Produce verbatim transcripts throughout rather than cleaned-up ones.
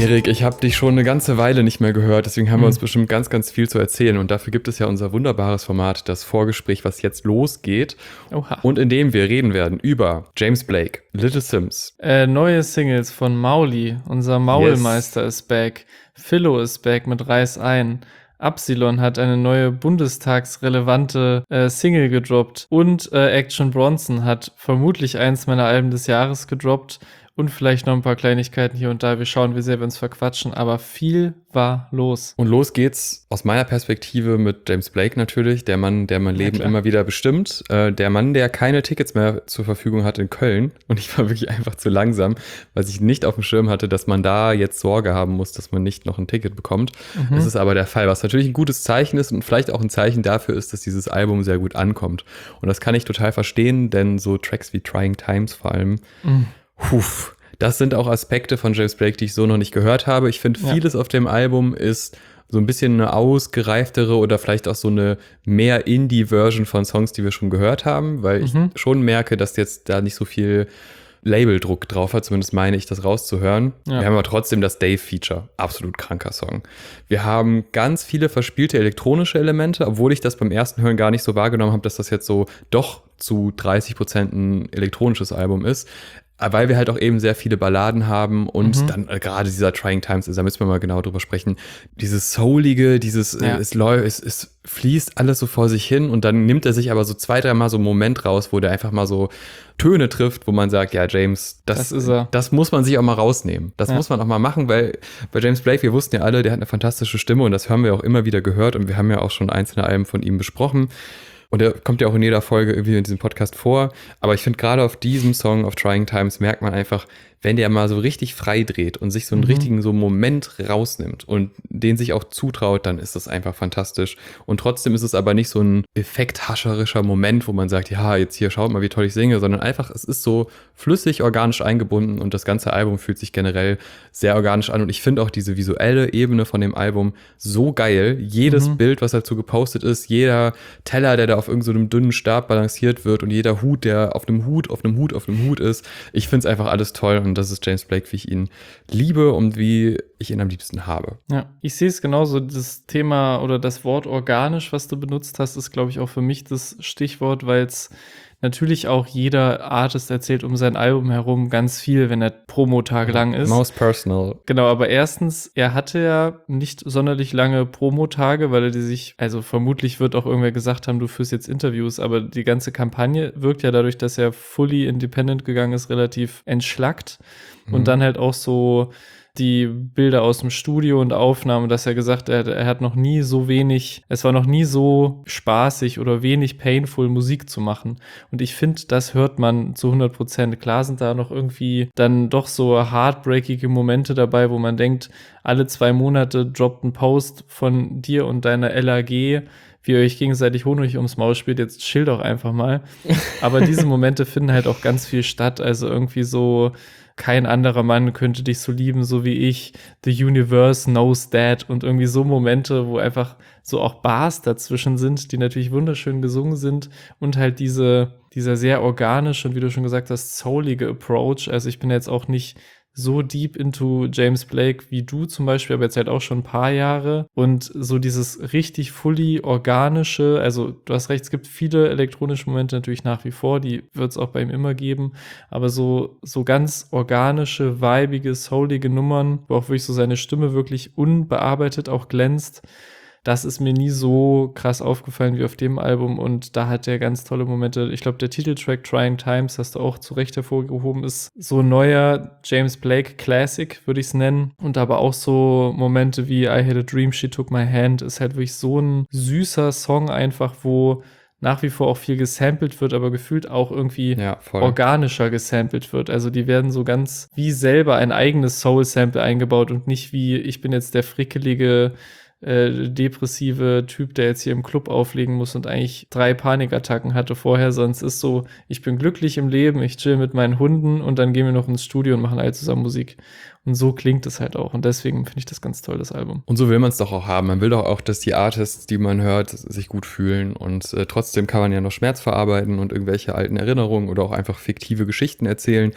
Erik, ich habe dich schon eine ganze Weile nicht mehr gehört, deswegen haben wir uns bestimmt ganz, ganz viel zu erzählen. Und dafür gibt es ja unser wunderbares Format, das Vorgespräch, was jetzt losgeht. Oha. Und in dem wir reden werden über James Blake, Little Sims. Äh, neue Singles von Mauli, unser Maulmeister yes. ist back. Philo ist back mit Reiß ein. Absilon hat eine neue bundestagsrelevante äh, Single gedroppt. Und äh, Action Bronson hat vermutlich eins meiner Alben des Jahres gedroppt. Und vielleicht noch ein paar Kleinigkeiten hier und da. Wir schauen, wie sehr wir uns verquatschen. Aber viel war los. Und los geht's aus meiner Perspektive mit James Blake natürlich. Der Mann, der mein Leben ja, immer wieder bestimmt. Äh, der Mann, der keine Tickets mehr zur Verfügung hat in Köln. Und ich war wirklich einfach zu langsam, weil ich nicht auf dem Schirm hatte, dass man da jetzt Sorge haben muss, dass man nicht noch ein Ticket bekommt. Mhm. Das ist aber der Fall, was natürlich ein gutes Zeichen ist und vielleicht auch ein Zeichen dafür ist, dass dieses Album sehr gut ankommt. Und das kann ich total verstehen, denn so Tracks wie Trying Times vor allem, mhm. Huf, das sind auch Aspekte von James Blake, die ich so noch nicht gehört habe. Ich finde, vieles ja. auf dem Album ist so ein bisschen eine ausgereiftere oder vielleicht auch so eine mehr Indie-Version von Songs, die wir schon gehört haben, weil mhm. ich schon merke, dass jetzt da nicht so viel Labeldruck drauf hat, zumindest meine ich, das rauszuhören. Ja. Wir haben aber trotzdem das Dave-Feature, absolut kranker Song. Wir haben ganz viele verspielte elektronische Elemente, obwohl ich das beim ersten Hören gar nicht so wahrgenommen habe, dass das jetzt so doch zu dreißig Prozent ein elektronisches Album ist. Weil wir halt auch eben sehr viele Balladen haben und mhm. dann äh, gerade dieser Trying Times, da müssen wir mal genau drüber sprechen, dieses Soulige, dieses, ja. äh, es, es, es fließt alles so vor sich hin und dann nimmt er sich aber so zwei, dreimal so einen Moment raus, wo der einfach mal so Töne trifft, wo man sagt, ja James, das, das, ist er. das muss man sich auch mal rausnehmen. Das ja. muss man auch mal machen, weil bei James Blake, wir wussten ja alle, der hat eine fantastische Stimme und das haben wir auch immer wieder gehört und wir haben ja auch schon einzelne Alben von ihm besprochen. Und der kommt ja auch in jeder Folge irgendwie in diesem Podcast vor. Aber ich finde, gerade auf diesem Song, auf Trying Times, merkt man einfach, wenn der mal so richtig frei dreht und sich so einen mhm. richtigen so Moment rausnimmt und den sich auch zutraut, dann ist das einfach fantastisch. Und trotzdem ist es aber nicht so ein effekthascherischer Moment, wo man sagt, ja, jetzt hier, schaut mal, wie toll ich singe, sondern einfach, es ist so flüssig, organisch eingebunden und das ganze Album fühlt sich generell sehr organisch an. Und ich finde auch diese visuelle Ebene von dem Album so geil. Jedes mhm. Bild, was dazu gepostet ist, jeder Teller, der da auf irgendeinem so dünnen Stab balanciert wird und jeder Hut, der auf einem Hut, auf einem Hut, auf einem Hut ist. Ich finde es einfach alles toll und das ist James Blake, wie ich ihn liebe und wie ich ihn am liebsten habe. Ja, ich sehe es genauso. Das Thema oder das Wort organisch, was du benutzt hast, ist, glaube ich, auch für mich das Stichwort, weil es natürlich auch jeder Artist erzählt um sein Album herum ganz viel, wenn er Promo-Tage lang ist. Most personal. Genau, aber erstens, er hatte ja nicht sonderlich lange Promo-Tage, weil er die sich, also vermutlich wird auch irgendwer gesagt haben, du führst jetzt Interviews, aber die ganze Kampagne wirkt ja dadurch, dass er fully independent gegangen ist, relativ entschlackt. Mhm. Und dann halt auch so die Bilder aus dem Studio und Aufnahmen, dass er gesagt hat, er, er hat noch nie so wenig, es war noch nie so spaßig oder wenig painful Musik zu machen. Und ich finde, das hört man zu hundert Prozent. Klar sind da noch irgendwie dann doch so heartbreakige Momente dabei, wo man denkt, alle zwei Monate droppt ein Post von dir und deiner L A G, wie ihr euch gegenseitig Honig ums Maul spielt, jetzt chill doch einfach mal. Aber diese Momente finden halt auch ganz viel statt, also irgendwie so, kein anderer Mann könnte dich so lieben, so wie ich. The universe knows that. Und irgendwie so Momente, wo einfach so auch Bars dazwischen sind, die natürlich wunderschön gesungen sind. Und halt diese, dieser sehr organische und wie du schon gesagt hast, soulige Approach. Also ich bin jetzt auch nicht so deep into James Blake wie du zum Beispiel, aber jetzt halt auch schon ein paar Jahre. Und so dieses richtig fully organische, also du hast recht, es gibt viele elektronische Momente natürlich nach wie vor, die wird es auch bei ihm immer geben, aber so, so ganz organische, vibige, soulige Nummern, wo auch wirklich so seine Stimme wirklich unbearbeitet auch glänzt, das ist mir nie so krass aufgefallen wie auf dem Album und da hat er ganz tolle Momente. Ich glaube, der Titeltrack Trying Times, hast du auch zu Recht hervorgehoben, ist so ein neuer James Blake Classic, würde ich es nennen. Und aber auch so Momente wie I Had a Dream, She Took My Hand ist halt wirklich so ein süßer Song einfach, wo nach wie vor auch viel gesampelt wird, aber gefühlt auch irgendwie ja, organischer gesampelt wird. Also die werden so ganz wie selber ein eigenes Soul-Sample eingebaut und nicht wie, ich bin jetzt der frickelige Äh, depressive Typ, der jetzt hier im Club auflegen muss und eigentlich drei Panikattacken hatte vorher, sonst ist so, ich bin glücklich im Leben, ich chill mit meinen Hunden und dann gehen wir noch ins Studio und machen alle zusammen Musik. Und so klingt es halt auch und deswegen finde ich das ganz toll, das Album. Und so will man es doch auch haben. Man will doch auch, dass die Artists, die man hört, sich gut fühlen und äh, trotzdem kann man ja noch Schmerz verarbeiten und irgendwelche alten Erinnerungen oder auch einfach fiktive Geschichten erzählen.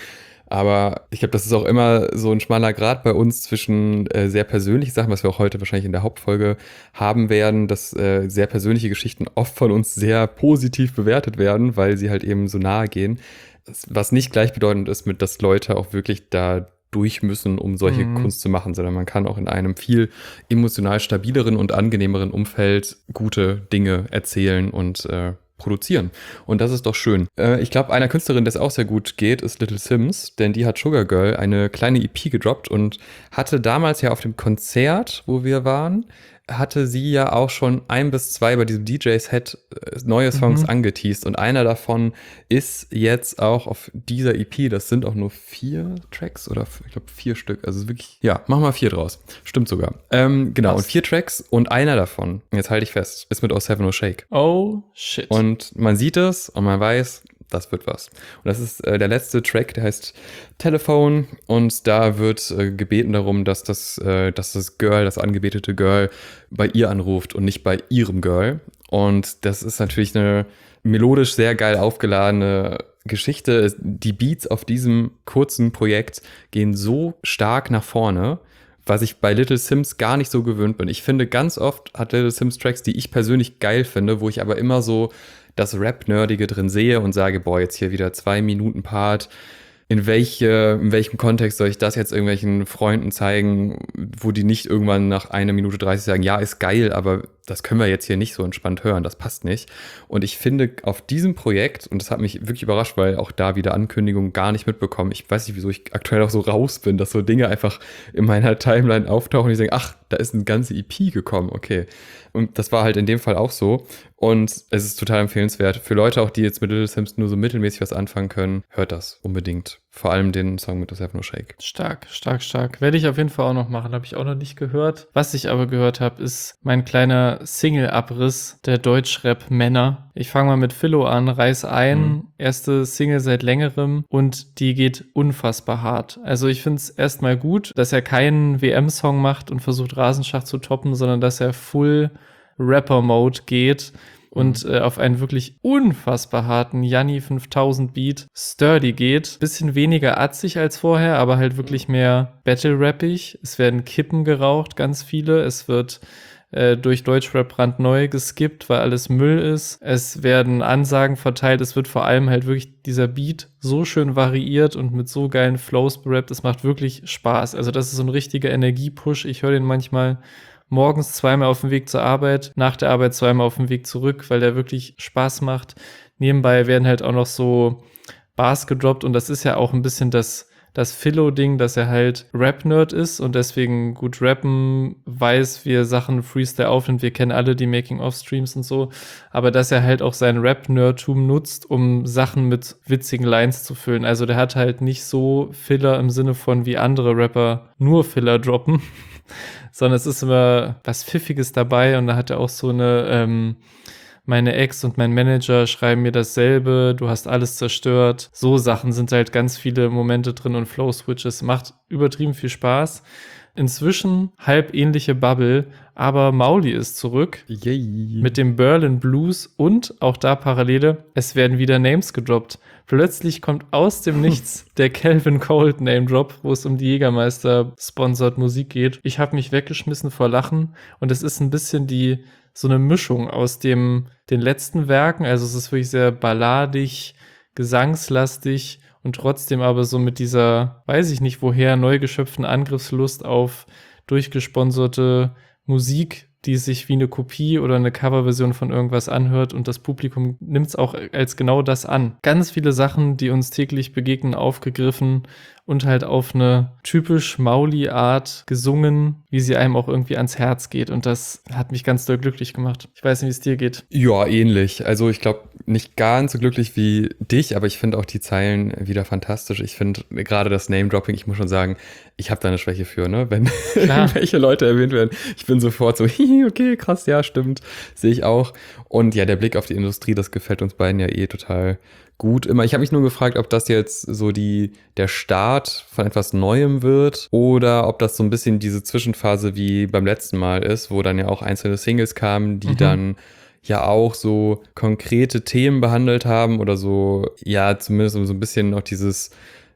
Aber ich glaube, das ist auch immer so ein schmaler Grat bei uns zwischen äh, sehr persönlichen Sachen, was wir auch heute wahrscheinlich in der Hauptfolge haben werden, dass äh, sehr persönliche Geschichten oft von uns sehr positiv bewertet werden, weil sie halt eben so nahe gehen. Was nicht gleichbedeutend ist mit, dass Leute auch wirklich da durch müssen, um solche mhm. Kunst zu machen, sondern man kann auch in einem viel emotional stabileren und angenehmeren Umfeld gute Dinge erzählen und äh, produzieren. Und das ist doch schön. Äh, ich glaube, einer Künstlerin, der es auch sehr gut geht, ist Little Sims, denn die hat Sugar Girl eine kleine E P gedroppt und hatte damals ja auf dem Konzert, wo wir waren, hatte sie ja auch schon ein bis zwei bei diesem D J-Set neue Songs mhm. angeteased und einer davon ist jetzt auch auf dieser E P, das sind auch nur vier Tracks oder ich glaube vier Stück, also wirklich, ja, mach mal vier draus, stimmt sogar. Ähm, genau, Was? Und vier Tracks und einer davon, jetzt halte ich fest, ist mit Oh Seven Oh Shake. Oh, shit. Und man sieht es und man weiß, das wird was. Und das ist äh, der letzte Track, der heißt Telephone und da wird äh, gebeten darum, dass das, äh, dass das Girl, das angebetete Girl bei ihr anruft und nicht bei ihrem Girl. Und das ist natürlich eine melodisch sehr geil aufgeladene Geschichte. Die Beats auf diesem kurzen Projekt gehen so stark nach vorne, was ich bei Little Sims gar nicht so gewöhnt bin. Ich finde, ganz oft hat Little Sims Tracks, die ich persönlich geil finde, wo ich aber immer so das Rap-Nerdige drin sehe und sage, boah, jetzt hier wieder zwei Minuten Part. In, welche, in welchem Kontext soll ich das jetzt irgendwelchen Freunden zeigen, wo die nicht irgendwann nach einer Minute dreißig sagen, ja, ist geil, aber das können wir jetzt hier nicht so entspannt hören, das passt nicht. Und ich finde auf diesem Projekt, und das hat mich wirklich überrascht, weil auch da wieder Ankündigungen gar nicht mitbekommen, ich weiß nicht, wieso ich aktuell auch so raus bin, dass so Dinge einfach in meiner Timeline auftauchen und ich denke, ach, da ist eine ganze E P gekommen, okay. Und das war halt in dem Fall auch so. Und es ist total empfehlenswert. Für Leute auch, die jetzt mit Little Sims nur so mittelmäßig was anfangen können, hört das unbedingt. Vor allem den Song mit Oh Seven Oh Shake. Stark, stark, stark. Werde ich auf jeden Fall auch noch machen. Habe ich auch noch nicht gehört. Was ich aber gehört habe, ist mein kleiner Single-Abriss der Deutschrap-Männer. Ich fange mal mit Philo an, reiß ein. Mhm. Erste Single seit längerem und die geht unfassbar hart. Also ich finde es erstmal gut, dass er keinen W M-Song macht und versucht Rasenschach zu toppen, sondern dass er full Rapper-Mode geht und äh, auf einen wirklich unfassbar harten Yanni fünftausend Beat Sturdy geht. Bisschen weniger atzig als vorher, aber halt wirklich mehr Battle-Rappig. Es werden Kippen geraucht, ganz viele. Es wird äh, durch Deutschrap brandneu geskippt, weil alles Müll ist. Es werden Ansagen verteilt. Es wird vor allem halt wirklich dieser Beat so schön variiert und mit so geilen Flows berappt. Es macht wirklich Spaß. Also das ist so ein richtiger Energiepush. Ich höre den manchmal morgens zweimal auf dem Weg zur Arbeit, nach der Arbeit zweimal auf dem Weg zurück, weil der wirklich Spaß macht. Nebenbei werden halt auch noch so Bars gedroppt und das ist ja auch ein bisschen das, das Philo-Ding, dass er halt Rap-Nerd ist und deswegen gut rappen, weiß, wie er Sachen Freestyle aufnimmt. Wir kennen alle die Making-of-Streams und so, aber dass er halt auch sein Rap-Nerdtum nutzt, um Sachen mit witzigen Lines zu füllen. Also der hat halt nicht so Filler im Sinne von wie andere Rapper nur Filler droppen, sondern es ist immer was Pfiffiges dabei und da hat er auch so eine, ähm, meine Ex und mein Manager schreiben mir dasselbe, du hast alles zerstört. So Sachen sind halt ganz viele Momente drin und Flow-Switches. Macht übertrieben viel Spaß. Inzwischen halb ähnliche Bubble, aber Mauli ist zurück. Yay. Mit dem Berlin Blues und auch da Parallele, es werden wieder Names gedroppt. Plötzlich kommt aus dem Nichts der Calvin Cold Name Drop, wo es um die Jägermeister Sponsored Musik geht. Ich habe mich weggeschmissen vor Lachen und es ist ein bisschen die so eine Mischung aus dem den letzten Werken, also es ist wirklich sehr balladig, gesangslastig und trotzdem aber so mit dieser, weiß ich nicht woher, neu geschöpften Angriffslust auf durchgesponserte Musik, die sich wie eine Kopie oder eine Coverversion von irgendwas anhört und das Publikum nimmt es auch als genau das an. Ganz viele Sachen, die uns täglich begegnen, aufgegriffen und halt auf eine typisch Mauli-Art gesungen, wie sie einem auch irgendwie ans Herz geht und das hat mich ganz doll glücklich gemacht. Ich weiß nicht, wie es dir geht. Ja, ähnlich. Also ich glaube nicht ganz so glücklich wie dich, aber ich finde auch die Zeilen wieder fantastisch. Ich finde gerade das Name-Dropping, ich muss schon sagen, ich habe da eine Schwäche für, ne? Wenn welche Leute erwähnt werden. Ich bin sofort so, okay, krass, ja, stimmt, sehe ich auch. Und ja, der Blick auf die Industrie, das gefällt uns beiden ja eh total gut immer. Ich habe mich nur gefragt, ob das jetzt so die der Start von etwas Neuem wird oder ob das so ein bisschen diese Zwischenphase wie beim letzten Mal ist, wo dann ja auch einzelne Singles kamen, die mhm. dann ja auch so konkrete Themen behandelt haben oder so, ja, zumindest so ein bisschen noch dieses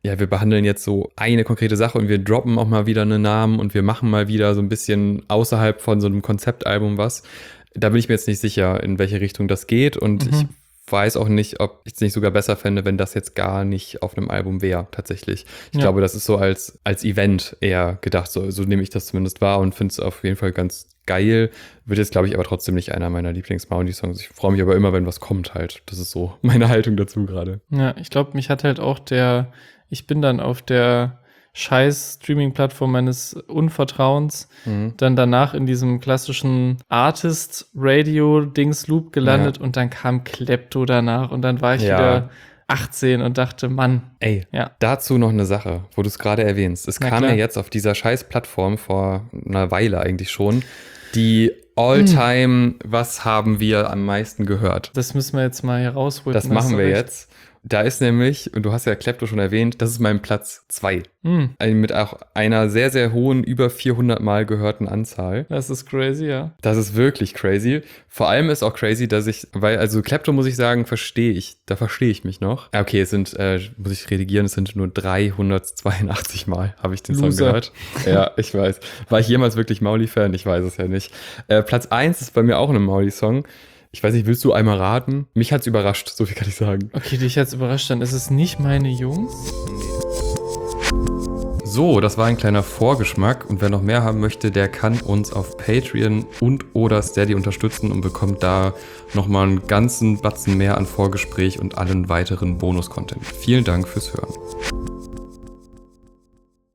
ja, wir behandeln jetzt so eine konkrete Sache und wir droppen auch mal wieder einen Namen und wir machen mal wieder so ein bisschen außerhalb von so einem Konzeptalbum was. Da bin ich mir jetzt nicht sicher, in welche Richtung das geht und mhm. ich weiß auch nicht, ob ich es nicht sogar besser fände, wenn das jetzt gar nicht auf einem Album wäre, tatsächlich. Ich ja. glaube, das ist so als, als Event eher gedacht, so, so nehme ich das zumindest wahr und finde es auf jeden Fall ganz geil. Wird jetzt, glaube ich, aber trotzdem nicht einer meiner Lieblings-Mounty-Songs. Ich freue mich aber immer, wenn was kommt halt. Das ist so meine Haltung dazu gerade. Ja, ich glaube, mich hat halt auch der, ich bin dann auf der scheiß Streaming-Plattform meines Unvertrauens mhm. dann danach in diesem klassischen Artist-Radio-Dings-Loop gelandet ja. und dann kam Klepto danach und dann war ich ja. wieder achtzehn und dachte, Mann. Ey, ja. dazu noch eine Sache, wo du es gerade erwähnst. Es Na kam klar. ja jetzt auf dieser scheiß Plattform vor einer Weile eigentlich schon die All-Time, hm. was haben wir am meisten gehört? Das müssen wir jetzt mal hier rausholen. Das machen wir recht. jetzt. Da ist nämlich, und du hast ja Klepto schon erwähnt, das ist mein Platz zwei. Mm. Mit auch einer sehr, sehr hohen, über vierhundert Mal gehörten Anzahl. Das ist crazy, ja. Das ist wirklich crazy. Vor allem ist auch crazy, dass ich, weil, also Klepto muss ich sagen, verstehe ich, da verstehe ich mich noch. Okay, es sind, äh, muss ich redigieren, es sind nur dreihundertzweiundachtzig Mal habe ich den Loser. Song gehört. Ja, ich weiß. War ich jemals wirklich Mauli-Fan? Ich weiß es ja nicht. Äh, Platz eins ist bei mir auch ein Mauli-Song. Ich weiß nicht, willst du einmal raten? Mich hat's überrascht, so viel kann ich sagen. Okay, dich hat's überrascht, dann ist es nicht meine Jungs. So, das war ein kleiner Vorgeschmack und wer noch mehr haben möchte, der kann uns auf Patreon und oder Steady unterstützen und bekommt da nochmal einen ganzen Batzen mehr an Vorgespräch und allen weiteren Bonus-Content. Vielen Dank fürs Hören.